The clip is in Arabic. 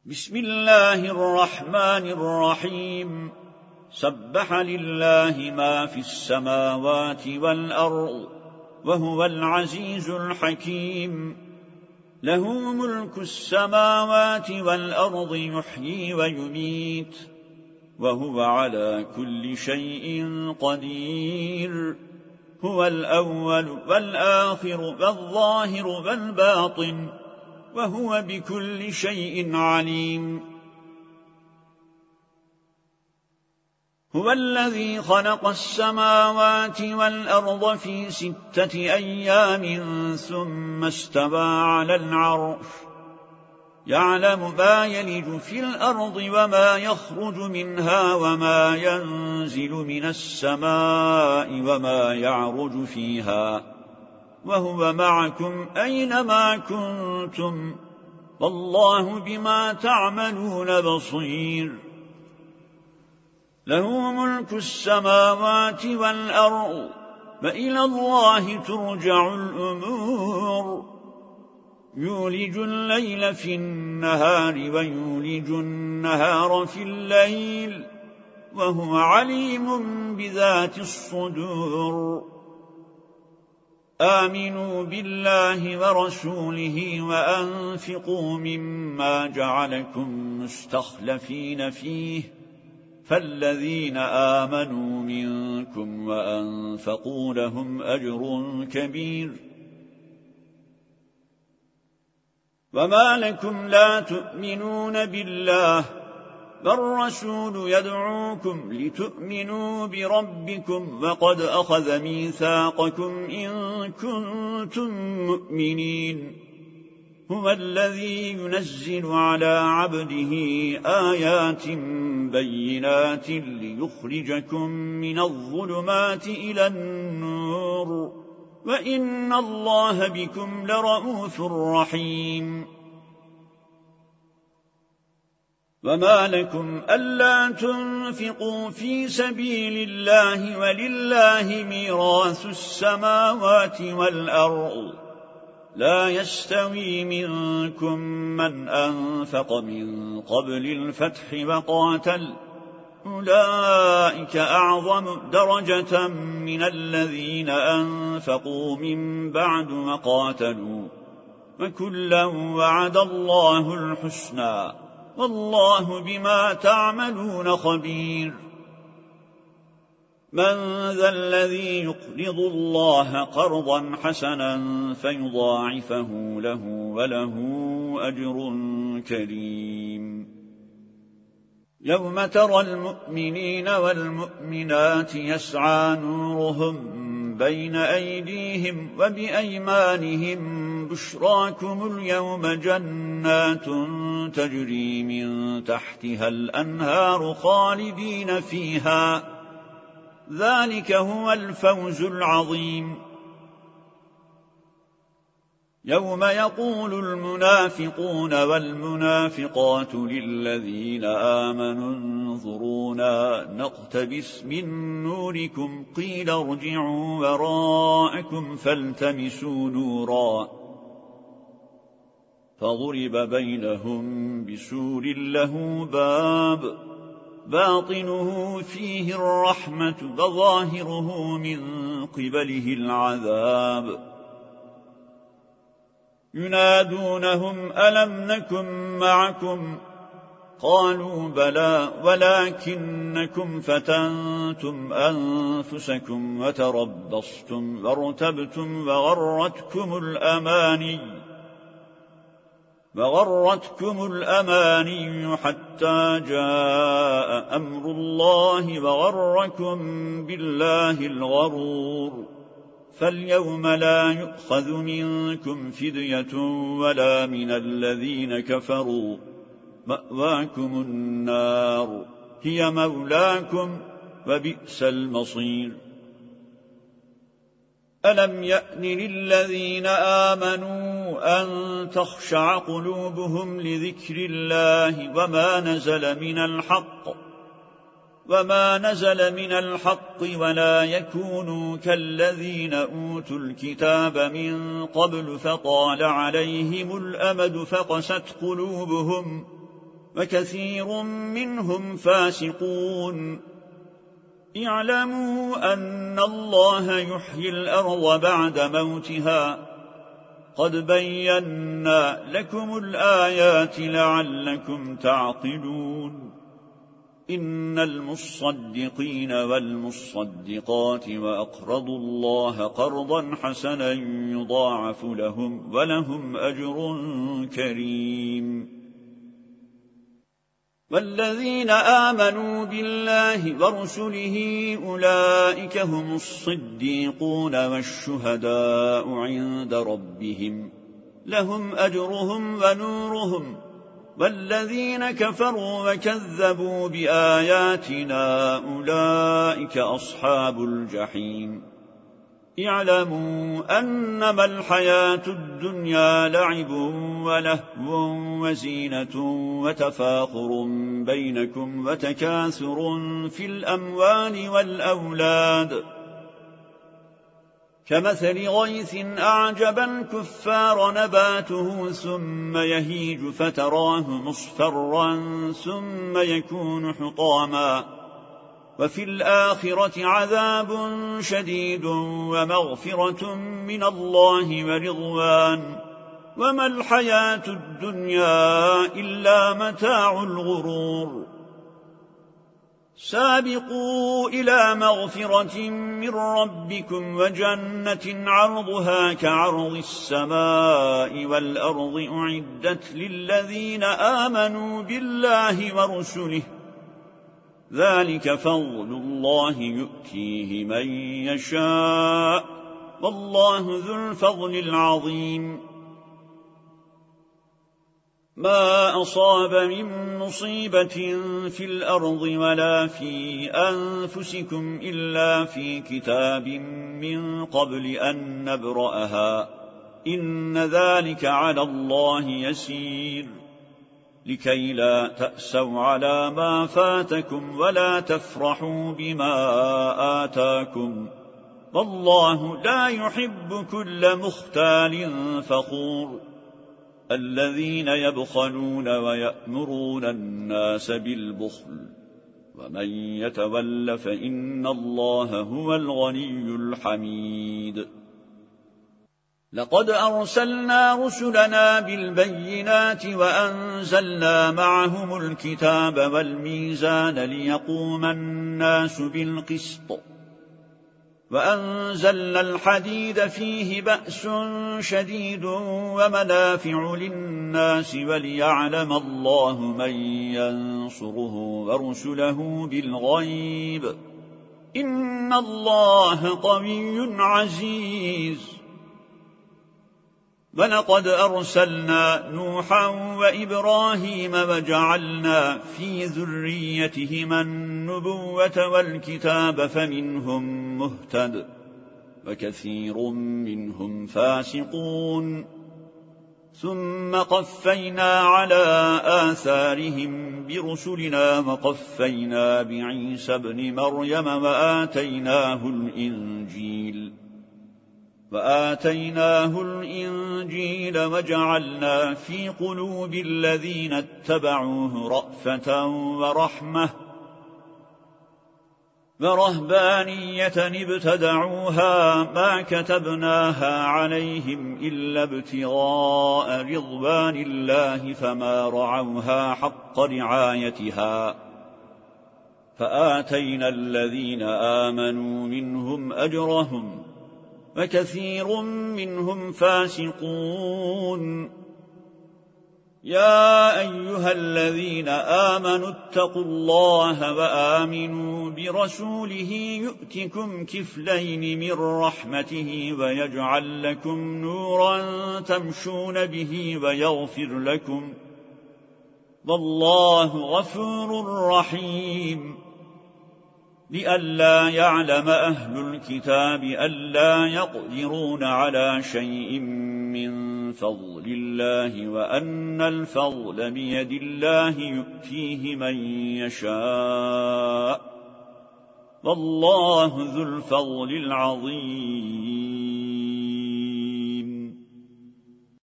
بسم الله الرحمن الرحيم سبح لله ما في السماوات والأرض وهو العزيز الحكيم له ملك السماوات والأرض يحيي ويميت وهو على كل شيء قدير هو الأول والآخر والظاهر والباطن وهو بكل شيء عليم هو الذي خلق السماوات والأرض في 6 أيام ثم استوى على العرش يعلم ما يلج في الأرض وما يخرج منها وما ينزل من السماء وما يعرج فيها وهو معكم أينما كنتم والله بما تعملون بصير له ملك السماوات والأرض وإلى الله ترجع الأمور يولج الليل في النهار ويولج النهار في الليل وهو عليم بذات الصدور آمنوا بالله ورسوله وأنفقوا مما جعلكم مستخلفين فيه فالذين آمنوا منكم وأنفقوا لهم أجر كبير وما لكم لا تؤمنون بالله والرسول يدعوكم لتؤمنوا بربكم وقد أخذ ميثاقكم إن كنتم مؤمنين هو الذي ينزل على عبده آيات بينات ليخرجكم من الظلمات إلى النور وإن الله بكم لرؤوف رحيم وما لكم ألا تنفقوا في سبيل الله ولله ميراث السماوات والأرض لا يستوي منكم من أنفق من قبل الفتح وقاتل أولئك أعظم درجة من الذين أنفقوا من بعد وقاتلوا وكلا وعد الله الحسنى والله بما تعملون خبير من ذا الذي يقرض الله قرضا حسنا فيضاعفه له وله أجر كريم يوم ترى المؤمنين والمؤمنات يسعى نورهم بين أيديهم وبأيمانهم بشراكم اليوم جنات تجري من تحتها الأنهار خالدين فيها ذلك هو الفوز العظيم يوم يقول المنافقون والمنافقات للذين آمنوا انظرونا نقتبس من نوركم قيل ارجعوا وراءكم فالتمسوا نورا فضرب بينهم بسور له باب باطنه فيه الرحمة وظاهره من قبله العذاب ينادونهم ألم نكن معكم قالوا بلى ولكنكم فتنتم أنفسكم وتربصتم وارتبتم وغرتكم الأماني حتى جاء أمر الله وغركم بالله الغرور فاليوم لا يؤخذ منكم فدية ولا من الذين كفروا مأواكم النار هي مولاكم وبئس المصير ألم يأن للذين آمنوا أن تخشع قلوبهم لذكر الله وما نزل من الحق ولا يكونوا كالذين أوتوا الكتاب من قبل فطال عليهم الأمد فقست قلوبهم وكثير منهم فاسقون اعلموا أن الله يحيي الأرض بعد موتها قد بينا لكم الآيات لعلكم تعقلون إن المصدقين والمصدقات وأقرضوا الله قرضا حسنا يضاعف لهم ولهم أجر كريم والذين آمنوا بالله ورسله أولئك هم الصديقون والشهداء عند ربهم لهم أجرهم ونورهم والذين كفروا وكذبوا بآياتنا أولئك أصحاب الجحيم اعلموا أنما الحياة الدنيا لعب ولهو وزينة وتفاخر بينكم وتكاثر في الأموال والأولاد كمثل غيث أعجب الكفار نباته ثم يهيج فتراه مصفرا ثم يكون حطاما وفي الآخرة عذاب شديد ومغفرة من الله ورضوان وما الحياة الدنيا إلا متاع الغرور سابقوا إلى مغفرة من ربكم وجنة عرضها كعرض السماء والأرض أعدت للذين آمنوا بالله ورسله ذلك فضل الله يؤتيه من يشاء والله ذو الفضل العظيم ما أصاب من مصيبة في الأرض ولا في أنفسكم إلا في كتاب من قبل أن نبرأها إن ذلك على الله يسير لكي لا تأسوا على ما فاتكم ولا تفرحوا بما آتاكم والله لا يحب كل مختال فخور الذين يبخلون ويأمرون الناس بالبخل ومن يتول فإن الله هو الغني الحميد لقد أرسلنا رسلنا بالبينات وأنزلنا معهم الكتاب والميزان ليقوم الناس بالقسط وأنزلنا الحديد فيه بأس شديد ومنافع للناس وليعلم الله من ينصره ورسله بالغيب إن الله قوي عزيز ولقد أرسلنا نوحا وإبراهيم وجعلنا في ذريتهما النبوة والكتاب فمنهم مهتد وكثير منهم فاسقون ثم قفينا على آثارهم برسلنا وقفينا بعيسى ابن مريم وآتيناه الإنجيل وجعلنا في قلوب الذين اتبعوه رأفة ورحمة ورهبانية ابتدعوها ما كتبناها عليهم إلا ابتغاء رضوان الله فما رعوها حق رعايتها فآتينا الذين آمنوا منهم أجرهم وكثير منهم فاسقون يا أيها الذين آمنوا اتقوا الله وآمنوا برسوله يؤتكم كفلين من رحمته ويجعل لكم نورا تمشون به ويغفر لكم والله غفور رحيم لئلا يعلم أهل الكتاب ألا يقدرون على شيء من فضل الله وأن الفضل بيد الله يؤتيه من يشاء والله ذو الفضل العظيم